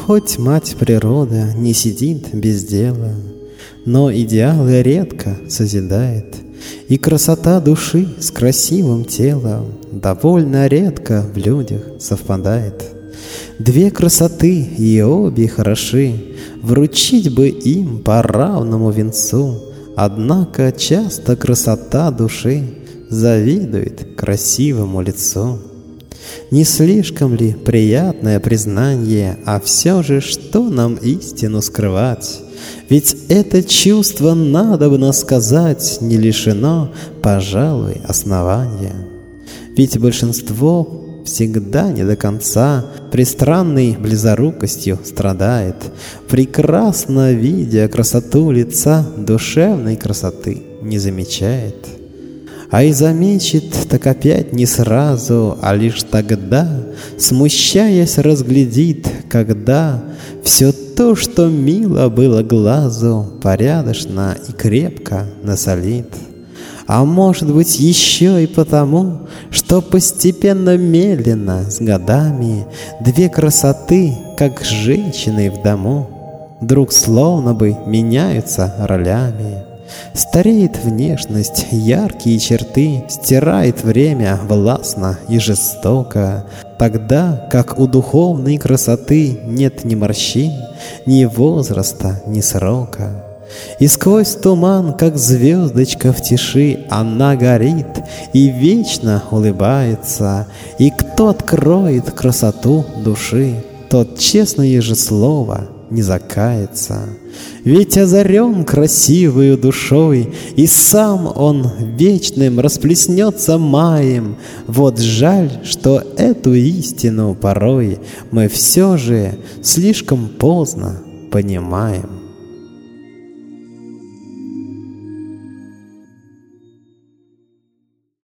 Хоть мать природа не сидит без дела, но идеалы редко созидает, и красота души с красивым телом довольно редко в людях совпадает. Две красоты, и обе хороши, вручить бы им по равному венцу, однако часто красота души завидует красивому лицу. Не слишком ли приятное признание, а все же что нам истину скрывать? Ведь это чувство, надобно сказать, не лишено, пожалуй, основания. Ведь большинство всегда не до конца пристранной близорукостью страдает, прекрасно видя красоту лица, душевной красоты не замечает. А и замечет, так опять не сразу, а лишь тогда, смущаясь, разглядит, когда все то, что мило было глазу, порядочно и крепко насолит. А может быть еще и потому, что постепенно, медленно, с годами, две красоты, как женщины в дому, вдруг словно бы меняются ролями. Стареет внешность, яркие черты стирает время властно и жестоко, тогда как у духовной красоты нет ни морщин, ни возраста, ни срока. И сквозь туман, как звездочка в тиши, она горит и вечно улыбается. И кто откроет красоту души, тот честное же слово не закается. Ведь озарен красивою душой, и сам он вечным расплеснется маем. Вот жаль, что эту истину порой мы все же слишком поздно понимаем.